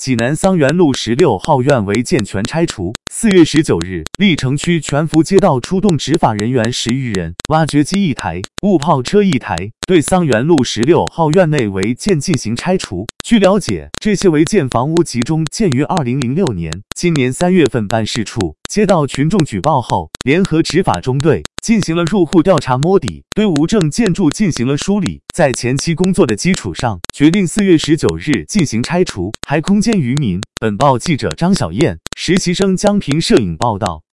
济南桑园路16号院违建全拆除。4月19日，历城区全福街道出动执法人员10余人，挖掘机1台，误炮车1台，对桑园路16号院内违建进行拆除。据了解，这些违建房屋集中建于2006年。今年3月份，办事处接到群众举报后，联合执法中队进行了入户调查摸底，对无证建筑进行了梳理。在前期工作的基础上，决定4月19日进行拆除，还空间于民。本报记者张小燕，实习生江平摄影报道。